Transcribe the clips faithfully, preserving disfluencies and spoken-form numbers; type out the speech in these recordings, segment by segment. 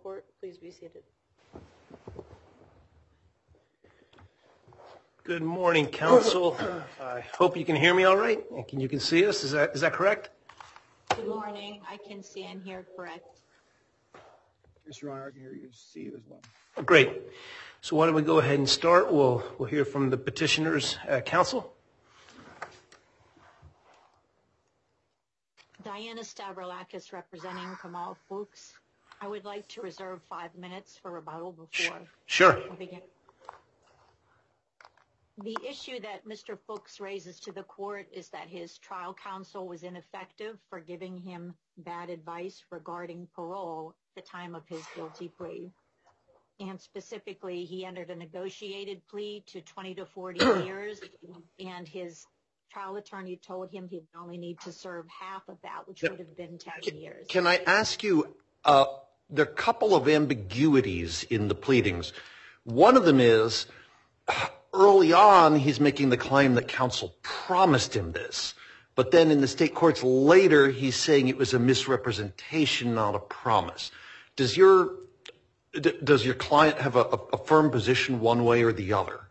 court. Please be seated. Good morning, counsel. I hope you can hear me all right. And you can see us. Is that is that correct? Good morning. I can see and hear correct. Mister Your Honor, I can hear you. See you as well. Great. So why don't we go ahead and start? We'll we'll hear from the petitioner's uh, counsel. Diana Stavroulakis representing Kamal Fuchs. I would like to reserve five minutes for rebuttal before Sure. we begin. The issue that Mister Fuchs raises to the court is that his trial counsel was ineffective for giving him bad advice regarding parole at the time of his guilty plea. And specifically, he entered a negotiated plea to twenty to forty years, and his trial attorney told him he would only need to serve half of that, which would have been ten years. Can I ask you, uh, there are a couple of ambiguities in the pleadings. One of them is, early on, he's making the claim that counsel promised him this. But then in the state courts later, he's saying it was a misrepresentation, not a promise. Does your, d- does your client have a, a firm position one way or the other?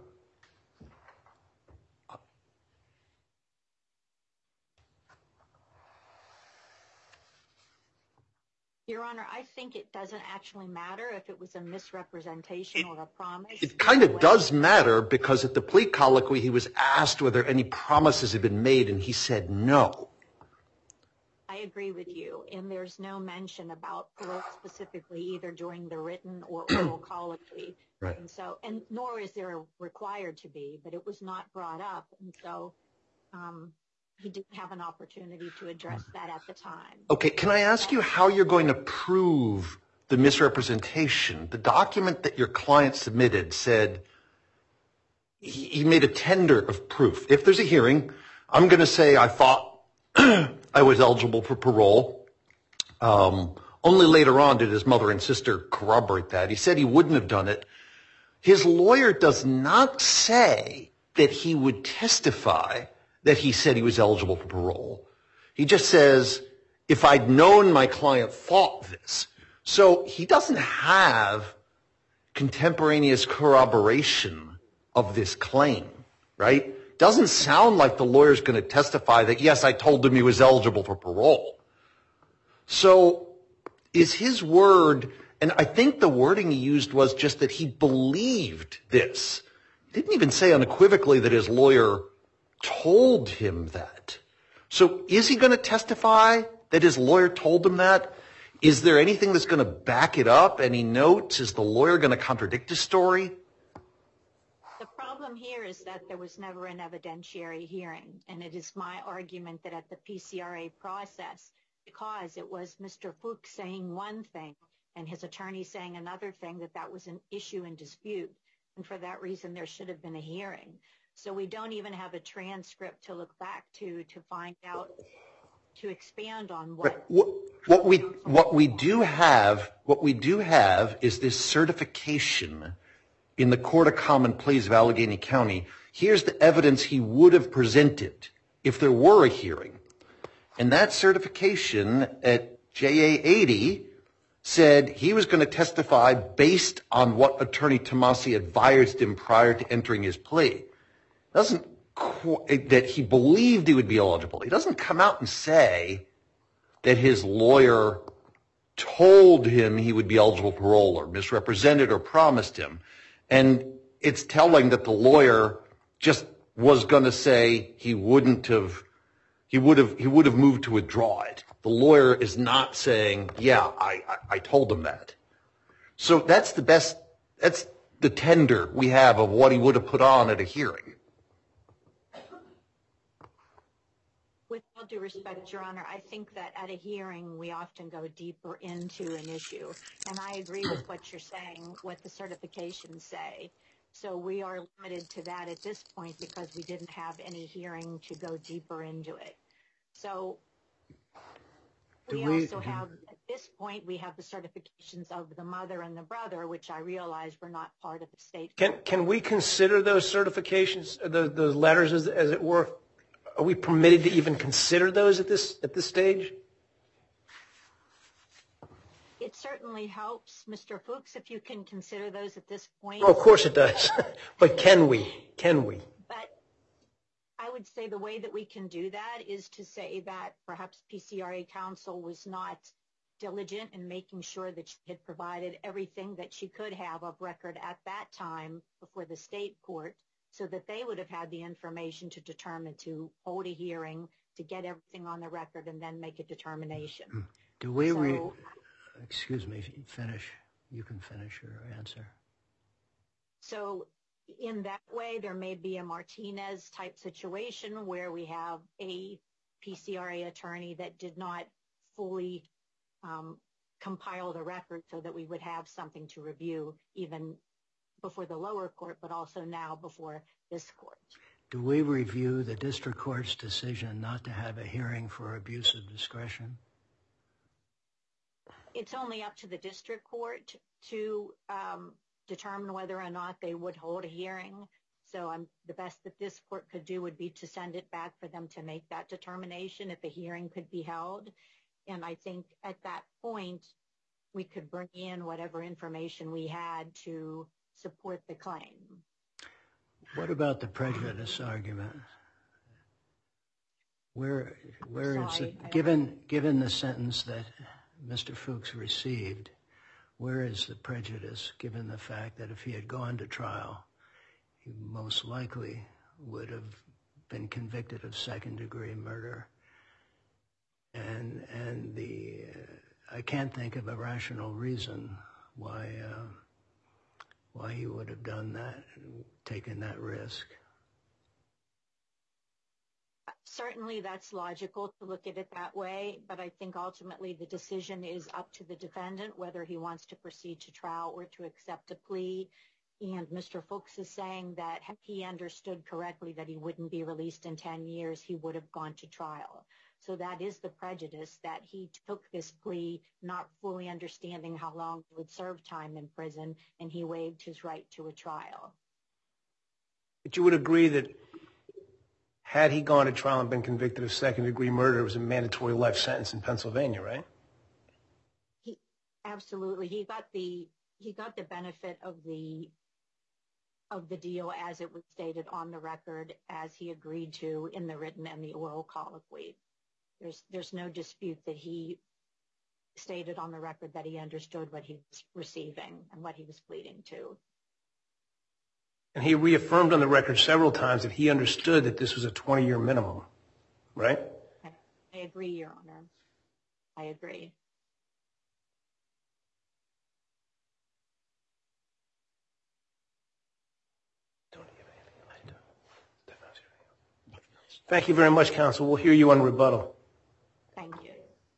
Your Honor, I think it doesn't actually matter if it was a misrepresentation or a promise. It kind of does matter because at the plea colloquy, he was asked whether any promises had been made, and he said no. I agree with you, and there's no mention about parole specifically either during the written or oral colloquy. Right. And so, and nor is there required to be, but it was not brought up, and so um, he didn't have an opportunity to address that at the time. Okay, can I ask you how you're going to prove the misrepresentation? The document that your client submitted said he, he made a tender of proof. If there's a hearing, I'm going to say I thought I was eligible for parole. Um, only later on did his mother and sister corroborate that. He said he wouldn't have done it. His lawyer does not say that he would testify that he said he was eligible for parole. He just says, if I'd known my client thought this. So he doesn't have contemporaneous corroboration of this claim, right? Doesn't sound like the lawyer's going to testify that, yes, I told him he was eligible for parole. So is his word, and I think the wording he used was just that he believed this. He didn't even say unequivocally that his lawyer told him that. So is he going to testify that his lawyer told him that? Is there anything that's going to back it up? Any notes? Is the lawyer going to contradict his story? The problem here is that there was never an evidentiary hearing, and it is my argument that at the P C R A process, because it was Mister Fuchs saying one thing and his attorney saying another thing, that that was an issue in dispute. And for that reason, there should have been a hearing. So we don't even have a transcript to look back to to find out, to expand on what. What, what we what we do have what we do have is this certification in the Court of Common Pleas of Allegheny County. Here's the evidence he would have presented if there were a hearing, and that certification at J A eighty said he was going to testify based on what Attorney Tomasi advised him prior to entering his plea. Doesn't that he believed he would be eligible. He doesn't come out and say that his lawyer told him he would be eligible for parole or misrepresented or promised him. And it's telling that the lawyer just was going to say he wouldn't have, he would have, he would have moved to withdraw it. The lawyer is not saying, yeah, I, I, I told him that. So that's the best, that's the tender we have of what he would have put on at a hearing. With all due respect, Your Honor, I think that at a hearing, we often go deeper into an issue. And I agree with what you're saying, what the certifications say. So we are limited to that at this point because we didn't have any hearing to go deeper into it. So we, we also have, at this point, we have the certifications of the mother and the brother, which I realize were not part of the state. Can can we consider those certifications, the, those letters, as, as it were? Are we permitted to even consider those at this at this stage? It It certainly helps, Mister Fuchs, if you can consider those at this point. Oh, of course it does. But can we? Can we? But I would say the way that we can do that is to say that perhaps P C R A counsel was not diligent in making sure that she had provided everything that she could have of record at that time before the state court, so that they would have had the information to determine to hold a hearing, to get everything on the record, and then make a determination. Do we, So- re- excuse me, finish. You can finish your answer. So in that way, there may be a Martinez type situation where we have a P C R A attorney that did not fully um, compile the record so that we would have something to review even before the lower court, but also now before this court. Do we review the district court's decision not to have a hearing for abuse of discretion? It's only up to the district court to um, determine whether or not they would hold a hearing. So I'm, the best that this court could do would be to send it back for them to make that determination if a hearing could be held. And I think at that point, we could bring in whatever information we had to support the claim. What about the prejudice argument? Where, where is Sorry, it, given, given the sentence that Mister Fuchs received, where is the prejudice given the fact that if he had gone to trial, he most likely would have been convicted of second degree murder? And, and the, uh, I can't think of a rational reason why, uh, why he would have done that, taken that risk. Certainly that's logical to look at it that way, but I think ultimately the decision is up to the defendant whether he wants to proceed to trial or to accept a plea. And Mister Fuchs is saying that if he understood correctly that he wouldn't be released in ten years, he would have gone to trial. So that is the prejudice, that he took this plea not fully understanding how long he would serve time in prison, and he waived his right to a trial. But you would agree that had he gone to trial and been convicted of second-degree murder, it was a mandatory life sentence in Pennsylvania, right? He absolutely. He got the he got the benefit of the of the deal as it was stated on the record, as he agreed to in the written and the oral colloquy. There's there's no dispute that he stated on the record that he understood what he was receiving and what he was pleading to. And he reaffirmed on the record several times that he understood that this was a twenty-year minimum, right? I, I agree, Your Honor. I agree. Thank you very much, counsel. We'll hear you on rebuttal. Thank you.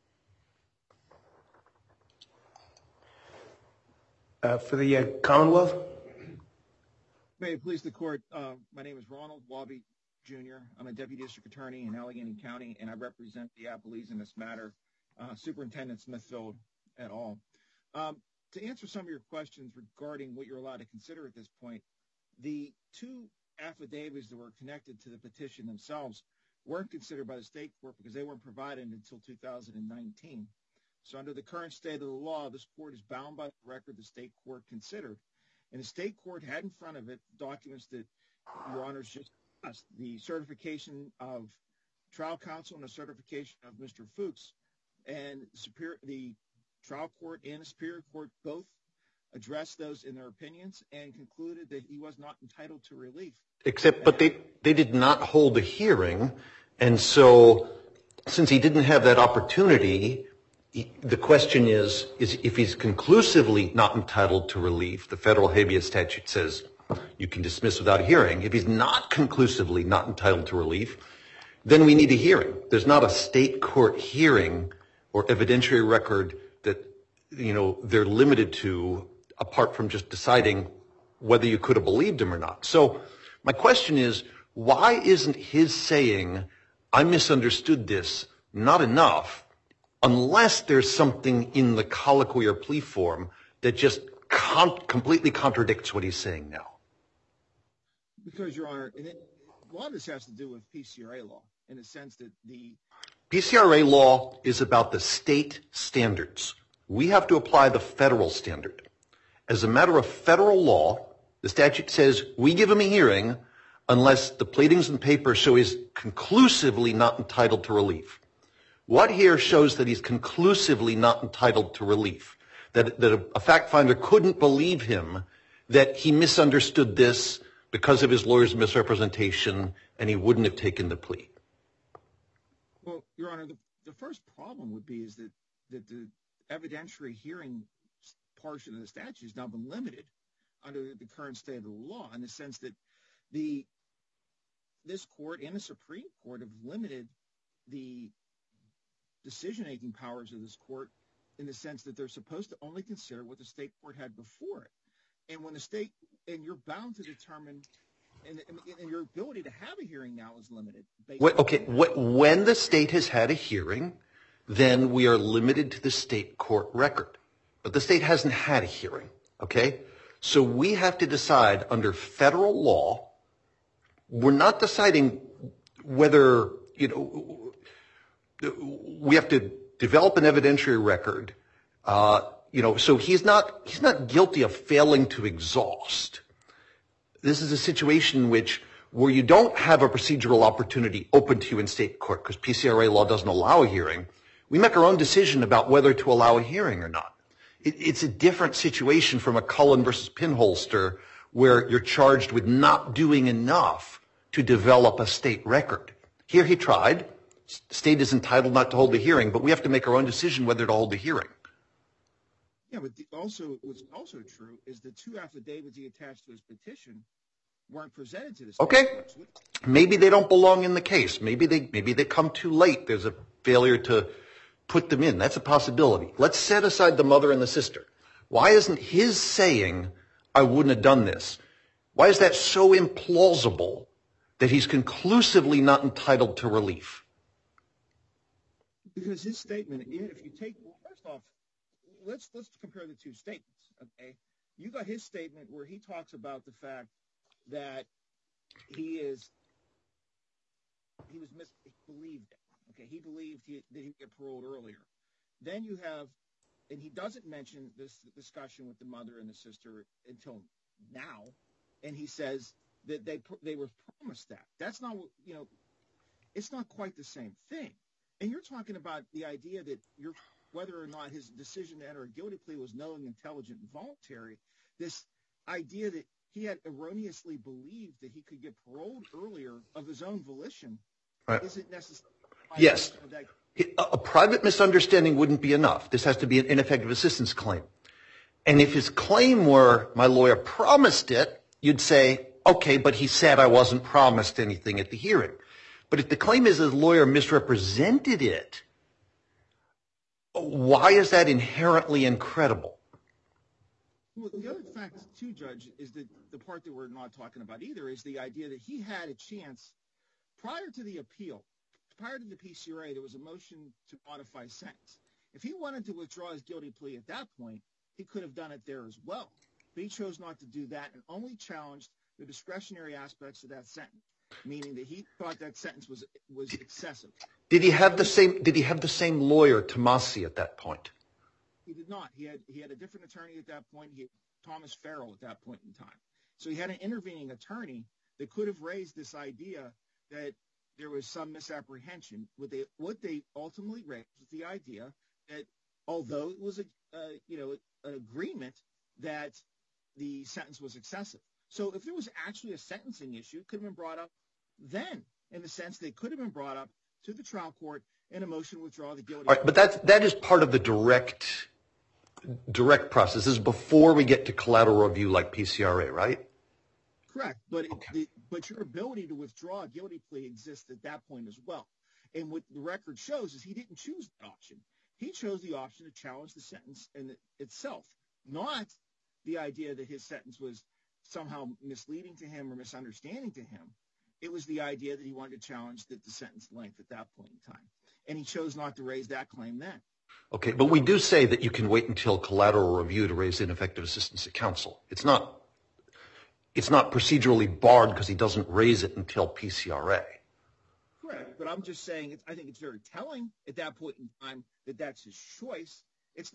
Uh, for the uh, Commonwealth? May it please the court, uh, my name is Ronald Wabi, Junior I'm a deputy district attorney in Allegheny County, and I represent the appellees in this matter, uh, Superintendent Smithfield et al. Um, to answer some of your questions regarding what you're allowed to consider at this point, the two affidavits that were connected to the petition themselves weren't considered by the state court because they weren't provided until two thousand nineteen. So under the current state of the law, this court is bound by the record the state court considered. And the state court had in front of it documents that Your Honors just discussed, the certification of trial counsel and the certification of Mister Fuchs. And superior, the trial court and the Superior Court both addressed those in their opinions and concluded that he was not entitled to relief. Except, but they, they did not hold a hearing. And so since he didn't have that opportunity, he, the question is, is if he's conclusively not entitled to relief, the federal habeas statute says you can dismiss without a hearing. If he's not conclusively not entitled to relief, then we need a hearing. There's not a state court hearing or evidentiary record that, you know, they're limited to apart from just deciding whether you could have believed him or not. So my question is, why isn't his saying, I misunderstood this, not enough, unless there's something in the colloquy or plea form that just con- completely contradicts what he's saying now? Because, Your Honor, and it, a lot of this has to do with P C R A law in the sense that the P C R A law is about the state standards. We have to apply the federal standard. As a matter of federal law, the statute says we give him a hearing unless the pleadings and papers show he's conclusively not entitled to relief. What here shows that he's conclusively not entitled to relief? That, that a, a fact finder couldn't believe him, that he misunderstood this because of his lawyer's misrepresentation and he wouldn't have taken the plea? Well, Your Honor, the, the first problem would be is that, that the evidentiary hearing portion of the statute has now been limited under the current state of the law, in the sense that the this court and the Supreme Court have limited the decision-making powers of this court in the sense that they're supposed to only consider what the state court had before it. And when the state, and you're bound to determine, and, and your ability to have a hearing now is limited. Wait, okay, when the state has had a hearing, then we are limited to the state court record. But the state hasn't had a hearing, okay? So we have to decide under federal law. We're not deciding whether, you know, we have to develop an evidentiary record. Uh, you know, so he's not he's not guilty of failing to exhaust. This is a situation in which where you don't have a procedural opportunity open to you in state court because P C R A law doesn't allow a hearing. We make our own decision about whether to allow a hearing or not. It, it's a different situation from a Cullen versus Pinholster where you're charged with not doing enough to develop a state record. Here he tried. The state is entitled not to hold a hearing, but we have to make our own decision whether to hold a hearing. Yeah, but the, also what's also true is the two affidavits he attached to his petition weren't presented to the state. Okay, courts. maybe they don't belong in the case. Maybe they maybe they come too late. There's a failure to put them in. That's a possibility. Let's set aside the mother and the sister. Why isn't his saying, I wouldn't have done this? Why is that so implausible that he's conclusively not entitled to relief? Because his statement, even if you take, well, first off, let's let's compare the two statements, okay? You got his statement where he talks about the fact that he is, he was misbelieved, okay? He believed he, that he'd get paroled earlier. Then you have, and he doesn't mention this discussion with the mother and the sister until now, and he says that they they were promised that. That's not, you know, it's not quite the same thing. And you're talking about the idea that you're, whether or not his decision to enter a guilty plea was knowing, intelligent, and voluntary, this idea that he had erroneously believed that he could get paroled earlier of his own volition right. isn't necessarily. Yes. A private misunderstanding wouldn't be enough. This has to be an ineffective assistance claim. And if his claim were, my lawyer promised it, you'd say, okay, but he said I wasn't promised anything at the hearing. But if the claim is his lawyer misrepresented it, why is that inherently incredible? Well, the other fact, too, Judge, is that the part that we're not talking about either is the idea that he had a chance prior to the appeal, prior to the P C R A, there was a motion to modify sentence. If he wanted to withdraw his guilty plea at that point, he could have done it there as well. But he chose not to do that and only challenged the discretionary aspects of that sentence, meaning that he thought that sentence was was excessive. Did he have the same? Did he have the same lawyer, Tomasi, at that point? He did not. He had he had a different attorney at that point. He had Thomas Farrell at that point in time. So he had an intervening attorney that could have raised this idea that there was some misapprehension. What they what they ultimately raised was the idea that although it was a uh, you know an agreement that the sentence was excessive. So if there was actually a sentencing issue, it could have been brought up then, in the sense that it could have been brought up to the trial court in a motion to withdraw the guilty plea. All right, but that's, that is part of the direct direct process. This is before we get to collateral review like P C R A, right? Correct, but it, okay. the, but your ability to withdraw a guilty plea exists at that point as well. And what the record shows is he didn't choose that option. He chose the option to challenge the sentence in itself, not the idea that his sentence was somehow misleading to him or misunderstanding to him. It was the idea that he wanted to challenge the, the sentence length at that point in time. And he chose not to raise that claim then. Okay, but we do say that you can wait until collateral review to raise ineffective assistance to counsel. It's not it's not procedurally barred because he doesn't raise it until P C R A. Correct, but I'm just saying it's, I think it's very telling at that point in time that that's his choice. It's not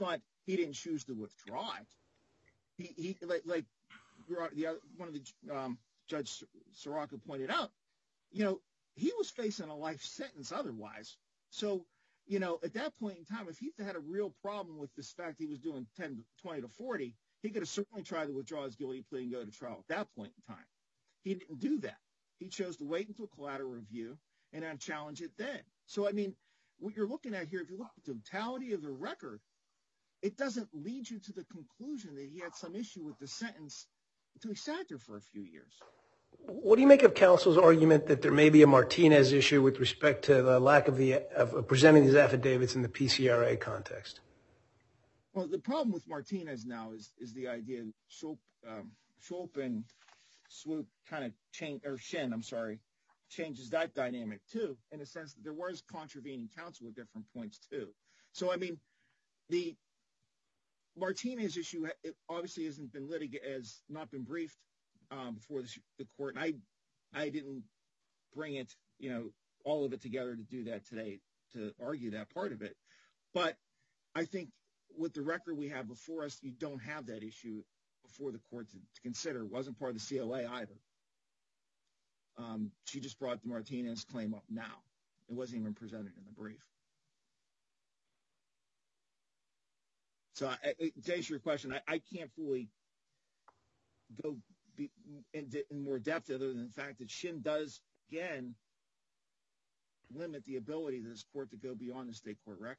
he didn't choose to withdraw it. He, he like, like the other, one of the um, Judge Sirocco pointed out, you know, he was facing a life sentence otherwise. So, you know, at that point in time, if he had a real problem with this fact he was doing ten, twenty to forty, he could have certainly tried to withdraw his guilty plea and go to trial at that point in time. He didn't do that. He chose to wait until collateral review and then challenge it then. So, I mean, what you're looking at here, if you look at the totality of the record, it doesn't lead you to the conclusion that he had some issue with the sentence until he sat there for a few years. What do you make of counsel's argument that there may be a Martinez issue with respect to the lack of the of presenting these affidavits in the P C R A context? Well, the problem with Martinez now is is the idea that Schulp, um, Schulp and Swoop kind of change, or Shin, I'm sorry, changes that dynamic too, in the sense that there was contravening counsel at different points too. So, I mean, the Martinez issue it obviously hasn't been litigated, has not been briefed um, before the, the court, and I, I didn't bring it, you know, all of it together to do that today to argue that part of it. But I think with the record we have before us, you don't have that issue before the court to, to consider. It wasn't part of the C O A either. Um, she just brought the Martinez claim up now. It wasn't even presented in the brief. So I, to answer your question, I, I can't fully go be, in, in more depth other than the fact that Shin does, again, limit the ability of this court to go beyond the state court record.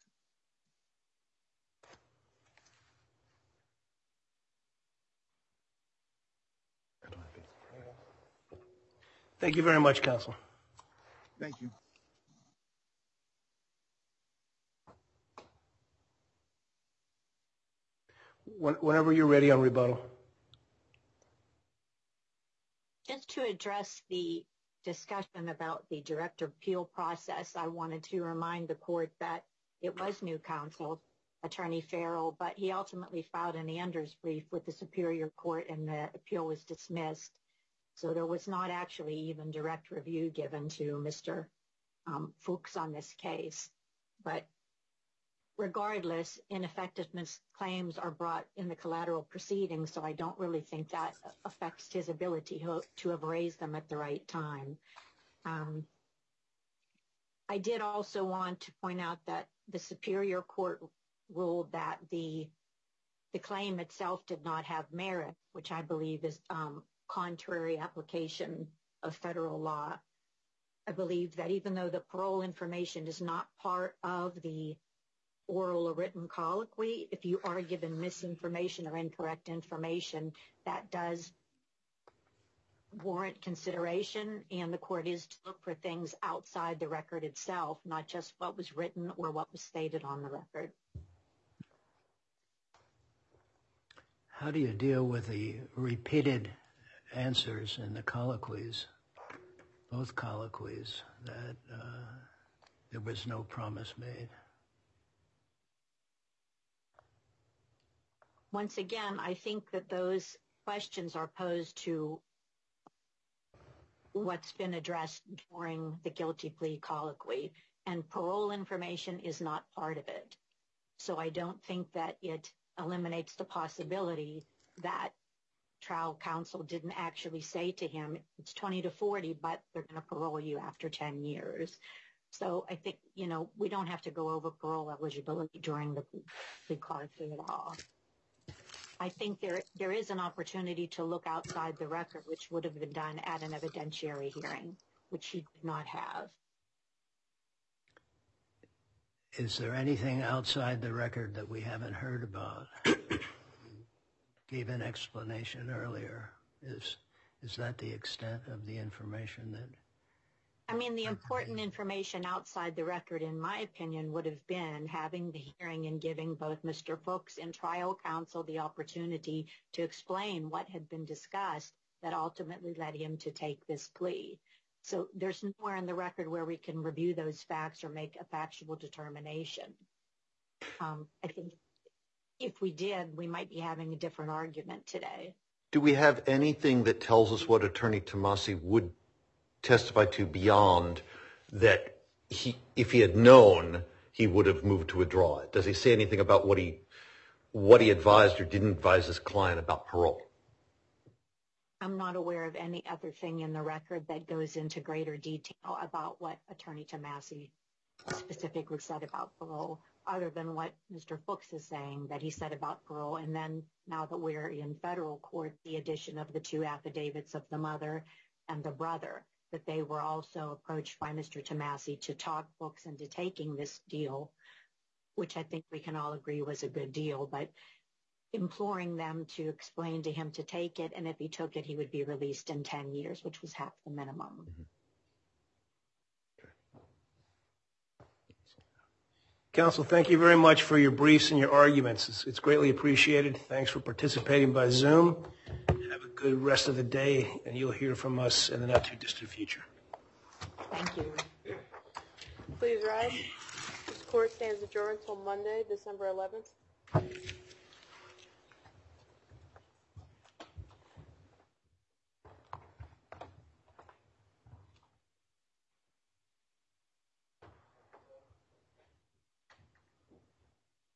Thank you very much, counsel. Thank you. Whenever you're ready on rebuttal. Just to address the discussion about the direct appeal process, I wanted to remind the court that it was new counsel, Attorney Farrell, but he ultimately filed an Anders brief with the Superior Court and the appeal was dismissed. So there was not actually even direct review given to Mister Um, Fuchs on this case. But regardless, ineffectiveness claims are brought in the collateral proceedings, so I don't really think that affects his ability to have raised them at the right time. Um, I did also want to point out that the Superior Court ruled that the the claim itself did not have merit, which I believe is um, contrary application of federal law. I believe that even though the parole information is not part of the oral or written colloquy, if you are given misinformation or incorrect information, that does warrant consideration, and the court is to look for things outside the record itself, not just what was written or what was stated on the record. How do you deal with the repeated answers in the colloquies, both colloquies, that uh, there was no promise made? Once again, I think that those questions are posed to what's been addressed during the guilty plea colloquy, and parole information is not part of it. So I don't think that it eliminates the possibility that trial counsel didn't actually say to him, it's twenty to forty, but they're going to parole you after ten years. So I think, you know, we don't have to go over parole eligibility during the plea colloquy at all. I think there there is an opportunity to look outside the record, which would have been done at an evidentiary hearing, which he did not have. Is there anything outside the record that we haven't heard about? Gave an explanation earlier. Is is that the extent of the information that? I mean, the important information outside the record, in my opinion, would have been having the hearing and giving both Mister Fuchs and trial counsel the opportunity to explain what had been discussed that ultimately led him to take this plea. So there's nowhere in the record where we can review those facts or make a factual determination. Um, I think if we did, we might be having a different argument today. Do we have anything that tells us what Attorney Tomasi would testify to beyond that he, if he had known, he would have moved to withdraw it? Does he say anything about what he what he advised or didn't advise his client about parole? I'm not aware of any other thing in the record that goes into greater detail about what Attorney Tomasi specifically said about parole, other than what Mister Fuchs is saying that he said about parole. And then now that we're in federal court, the addition of the two affidavits of the mother and the brother, that they were also approached by Mister Tomasi to talk Fuchs into taking this deal, which I think we can all agree was a good deal, but imploring them to explain to him to take it, and if he took it, he would be released in ten years, which was half the minimum. Mm-hmm. Counsel, thank you very much for your briefs and your arguments. It's, it's greatly appreciated. Thanks for participating by Zoom. Have a good rest of the day, and you'll hear from us in the not too distant future. Thank you. Please rise. This court stands adjourned until Monday, December eleventh.